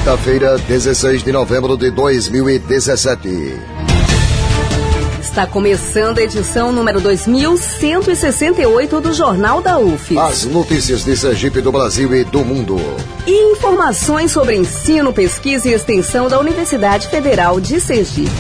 quinta-feira, 16 de novembro de 2017. Está começando a edição número 2168 do Jornal da UFES. As notícias de Sergipe, do Brasil e do mundo. E informações sobre ensino, pesquisa e extensão da Universidade Federal de Sergipe.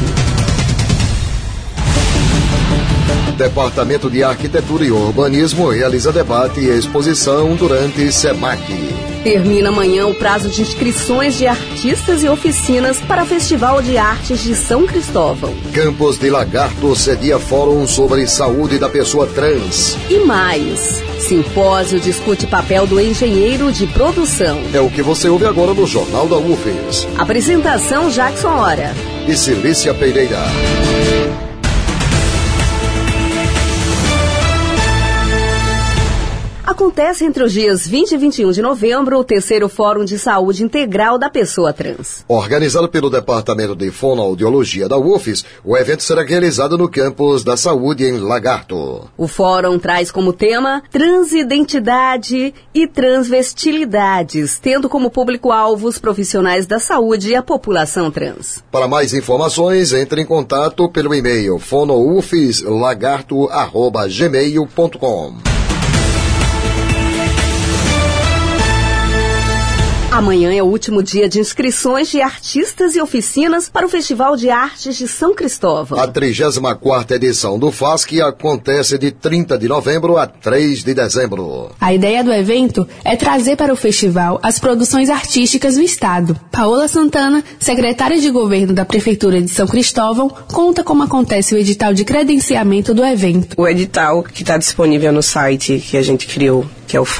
Departamento de Arquitetura e Urbanismo realiza debate e exposição durante SEMAC. Termina amanhã o prazo de inscrições de artistas e oficinas para o Festival de Artes de São Cristóvão. Campos de Lagarto cedia fórum sobre saúde da pessoa trans. E mais, simpósio discute papel do engenheiro de produção. É o que você ouve agora no Jornal da UFES. Apresentação Jackson Hora e Cilícia Pereira. Acontece entre os dias 20 e 21 de novembro o terceiro Fórum de Saúde Integral da Pessoa Trans. Organizado pelo Departamento de Fonoaudiologia da UFES, o evento será realizado no Campus da Saúde em Lagarto. O fórum traz como tema transidentidade e transvestilidades, tendo como público-alvo os profissionais da saúde e a população trans. Para mais informações, entre em contato pelo e-mail fonoufeslagarto@gmail.com. Amanhã é o último dia de inscrições de artistas e oficinas para o Festival de Artes de São Cristóvão. A 34ª edição do FASC acontece de 30 de novembro a 3 de dezembro. A ideia do evento é trazer para o festival as produções artísticas do Estado. Paola Santana, secretária de Governo da Prefeitura de São Cristóvão, conta como acontece o edital de credenciamento do evento. O edital que está disponível no site que a gente criou, que é o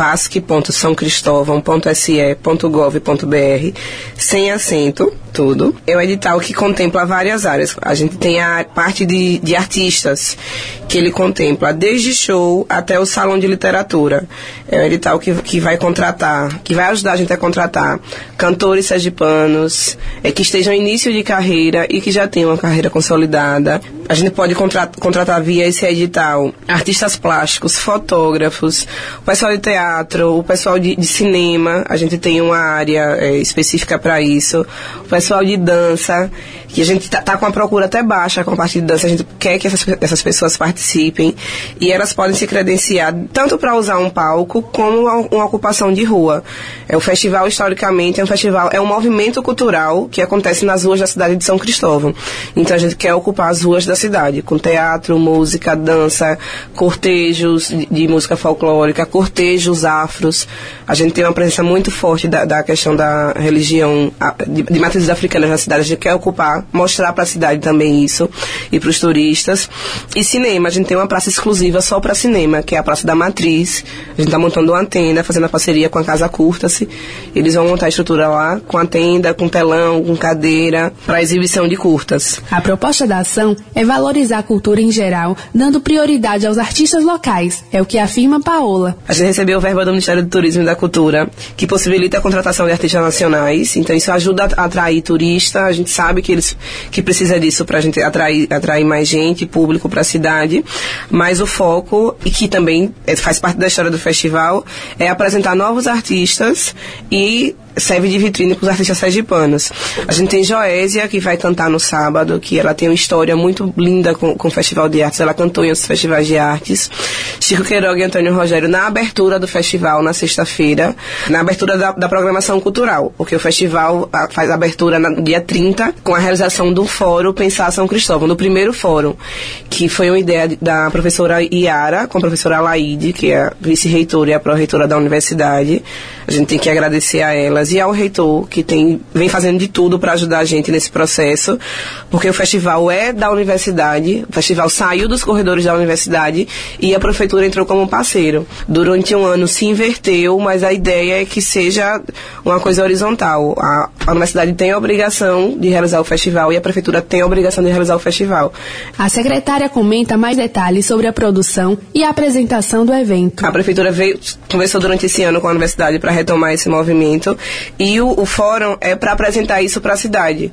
fasc.saocristovão.se.gov.br, sem acento, tudo. É um edital que contempla várias áreas. A gente tem a parte de artistas, que ele contempla desde show até o salão de literatura. É um edital que vai contratar, que vai ajudar a gente a contratar cantores sergipanos, que estejam em início de carreira e que já tenham uma carreira consolidada. A gente pode contratar via esse edital artistas plásticos, fotógrafos, o pessoal de teatro, o pessoal de cinema. A gente tem uma área específica para isso. O pessoal de dança, que a gente tá com a procura até baixa com a parte de dança. A gente quer que essas pessoas participem e elas podem se credenciar tanto para usar um palco como uma ocupação de rua. O festival, historicamente, é um movimento cultural que acontece nas ruas da cidade de São Cristóvão. Então a gente quer ocupar as ruas da cidade com teatro, música, dança, cortejos de música folclórica, cortejos afros. A gente tem uma presença muito forte da questão da religião, de matrizes africanas na cidade. A gente quer ocupar, mostrar para a cidade também isso, e para os turistas. E cinema, a gente tem uma praça exclusiva só para cinema, que é a Praça da Matriz. A gente está montando uma tenda, fazendo a parceria com a Casa Curta-se. Eles vão montar a estrutura lá, com a tenda, com telão, com cadeira, para exibição de curtas. A proposta da ação é valorizar a cultura em geral, dando prioridade aos artistas locais, é o que afirma Paola. A gente recebeu verba do Ministério do Turismo e da Cultura, que possibilita a contratação de artistas nacionais, então isso ajuda a atrair turista. A gente sabe que precisa disso para a gente atrair mais gente, público para a cidade, mas o foco, e que também faz parte da história do festival, é apresentar novos artistas e serve de vitrine para os artistas sergipanos. A gente tem Joésia, que vai cantar no sábado, que ela tem uma história muito linda com o Festival de Artes. Ela cantou em outros festivais de artes. Chico Queiroga e Antônio Rogério na abertura do festival, na sexta-feira, na abertura da programação cultural, porque o festival faz a abertura no dia 30, com a realização do fórum Pensar São Cristóvão, do primeiro fórum, que foi uma ideia da professora Iara, com a professora Alaide, que é a vice-reitora e a pró-reitora da universidade. A gente tem que agradecer a elas e ao reitor, que vem fazendo de tudo para ajudar a gente nesse processo, porque o festival é da universidade, o festival saiu dos corredores da universidade e a prefeitura entrou como parceiro. Durante um ano se inverteu, mas a ideia é que seja uma coisa horizontal. A universidade tem a obrigação de realizar o festival e a prefeitura tem a obrigação de realizar o festival. A secretária comenta mais detalhes sobre a produção e a apresentação do evento. A prefeitura conversou durante esse ano com a universidade para retomar esse movimento. E o fórum é para apresentar isso para a cidade.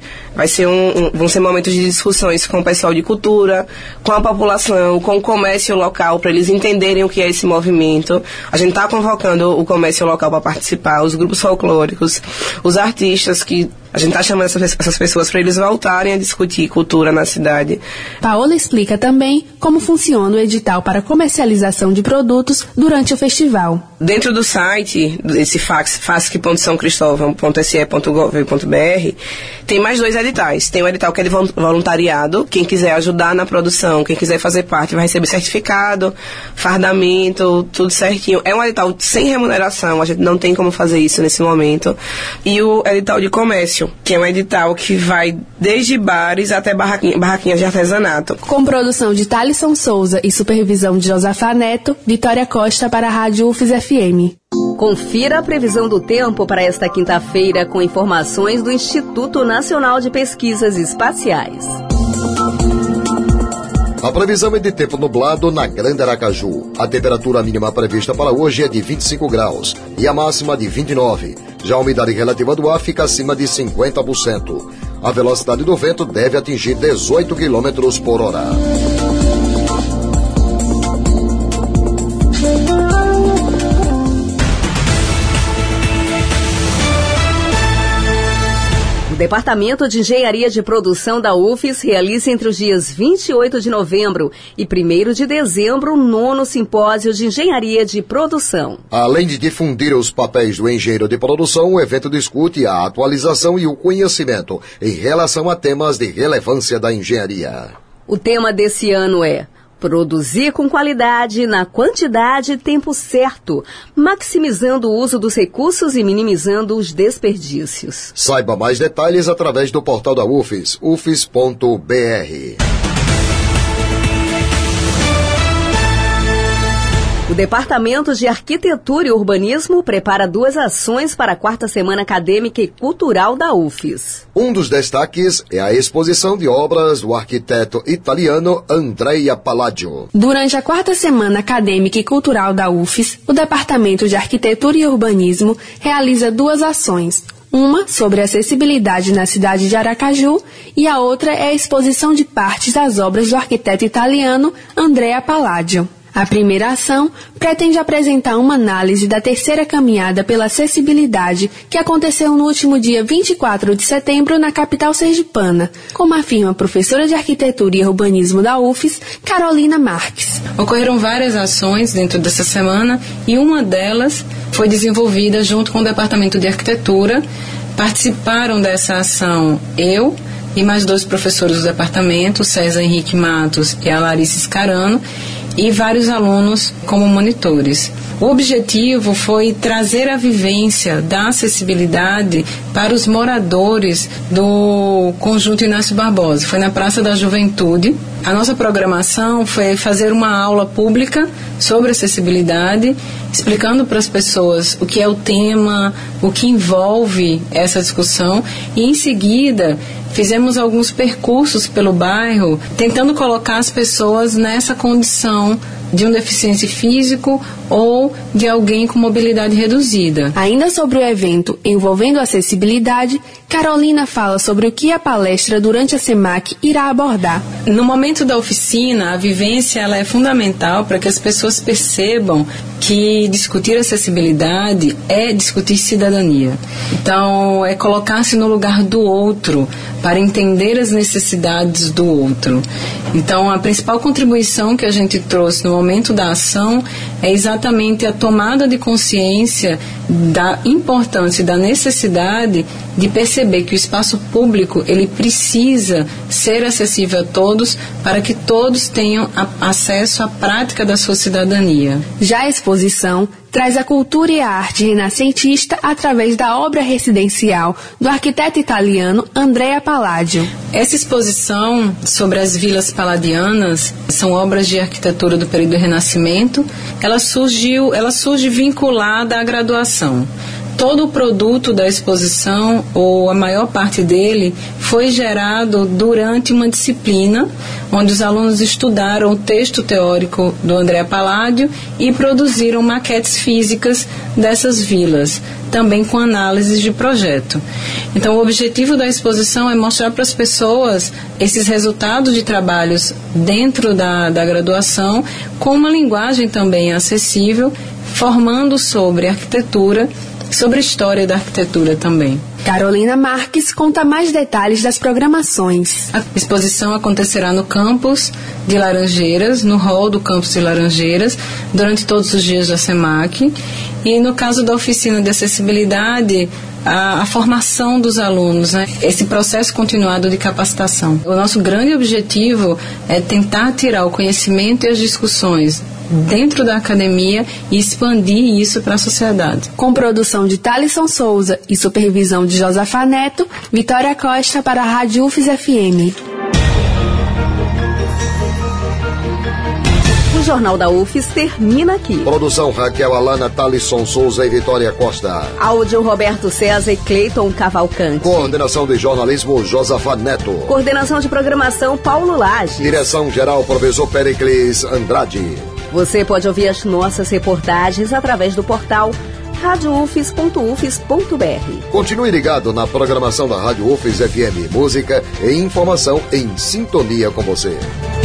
Vão ser momentos de discussões com o pessoal de cultura, com a população, com o comércio local, para eles entenderem o que é esse movimento. A gente está convocando o comércio local para participar, os grupos folclóricos, os artistas que A gente está chamando essas pessoas para eles voltarem a discutir cultura na cidade. Paola explica também como funciona o edital para comercialização de produtos durante o festival. Dentro do site, esse fac.saocristovão.se.gov.br, tem mais 2 editais. Tem o edital que é de voluntariado, quem quiser ajudar na produção, quem quiser fazer parte vai receber certificado, fardamento, tudo certinho. É um edital sem remuneração, a gente não tem como fazer isso nesse momento. E o edital de comércio, que é um edital que vai desde bares até barraquinhas de artesanato. Com produção de Thalisson Souza e supervisão de Josafá Neto, Vitória Costa para a Rádio UFES FM. Confira a previsão do tempo para esta quinta-feira com informações do Instituto Nacional de Pesquisas Espaciais. A previsão é de tempo nublado na Grande Aracaju. A temperatura mínima prevista para hoje é de 25 graus e a máxima de 29. Já a umidade relativa do ar fica acima de 50%. A velocidade do vento deve atingir 18 km por hora. O Departamento de Engenharia de Produção da UFES realiza entre os dias 28 de novembro e 1º de dezembro o 9º Simpósio de Engenharia de Produção. Além de difundir os papéis do engenheiro de produção, o evento discute a atualização e o conhecimento em relação a temas de relevância da engenharia. O tema desse ano é produzir com qualidade, na quantidade e tempo certo, maximizando o uso dos recursos e minimizando os desperdícios. Saiba mais detalhes através do portal da UFES, ufes.br. O Departamento de Arquitetura e Urbanismo prepara 2 ações para a 4ª Semana Acadêmica e Cultural da UFES. Um dos destaques é a exposição de obras do arquiteto italiano Andrea Palladio. Durante a 4ª Semana Acadêmica e Cultural da UFES, o Departamento de Arquitetura e Urbanismo realiza 2 ações. Uma sobre acessibilidade na cidade de Aracaju e a outra é a exposição de partes das obras do arquiteto italiano Andrea Palladio. A primeira ação pretende apresentar uma análise da 3ª caminhada pela acessibilidade que aconteceu no último dia 24 de setembro na capital sergipana, como afirma a professora de Arquitetura e Urbanismo da UFES, Carolina Marques. Ocorreram várias ações dentro dessa semana e uma delas foi desenvolvida junto com o Departamento de Arquitetura. Participaram dessa ação eu e mais 2 professores do departamento, o César Henrique Matos e a Larissa Scarano, e vários alunos como monitores. O objetivo foi trazer a vivência da acessibilidade para os moradores do Conjunto Inácio Barbosa. Foi na Praça da Juventude. A nossa programação foi fazer uma aula pública sobre acessibilidade, explicando para as pessoas o que é o tema, o que envolve essa discussão, e em seguida fizemos alguns percursos pelo bairro, tentando colocar as pessoas nessa condição de um deficiente físico ou de alguém com mobilidade reduzida. Ainda sobre o evento envolvendo acessibilidade, Carolina fala sobre o que a palestra durante a SEMAC irá abordar. No momento da oficina, a vivência ela é fundamental para que as pessoas percebam que discutir acessibilidade é discutir cidadania. Então, é colocar-se no lugar do outro para entender as necessidades do outro. Então, a principal contribuição que a gente trouxe no momento da ação é exatamente a tomada de consciência da importância e da necessidade de perceber que o espaço público ele precisa ser acessível a todos para que todos tenham acesso à prática da sua cidadania. Já a exposição traz a cultura e a arte renascentista através da obra residencial do arquiteto italiano Andrea Palladio. Essa exposição sobre as vilas palladianas são obras de arquitetura do período Renascimento. Ela surge vinculada à graduação. Todo o produto da exposição, ou a maior parte dele, foi gerado durante uma disciplina, onde os alunos estudaram o texto teórico do Andrea Palladio e produziram maquetes físicas dessas vilas, também com análises de projeto. Então, o objetivo da exposição é mostrar para as pessoas esses resultados de trabalhos dentro da graduação, com uma linguagem também acessível, formando sobre arquitetura, sobre a história da arquitetura também. Carolina Marques conta mais detalhes das programações. A exposição acontecerá no campus de Laranjeiras, no hall do campus de Laranjeiras, durante todos os dias da SEMAC. E no caso da oficina de acessibilidade, a formação dos alunos, né? Esse processo continuado de capacitação. O nosso grande objetivo é tentar tirar o conhecimento e as discussões dentro da academia e expandir isso para a sociedade. Com produção de Thalisson Souza e supervisão de Josafa Neto, Vitória Costa para a Rádio UFES FM. O Jornal da UFES termina aqui. Produção Raquel Alana, Thalisson Souza e Vitória Costa. Áudio Roberto César e Cleiton Cavalcante. Coordenação de jornalismo Josafa Neto. Coordenação de programação Paulo Lage. Direção-geral Professor Pericles Andrade. Você pode ouvir as nossas reportagens através do portal radioufes.ufes.br. Continue ligado na programação da Rádio UFES FM. Música e informação em sintonia com você.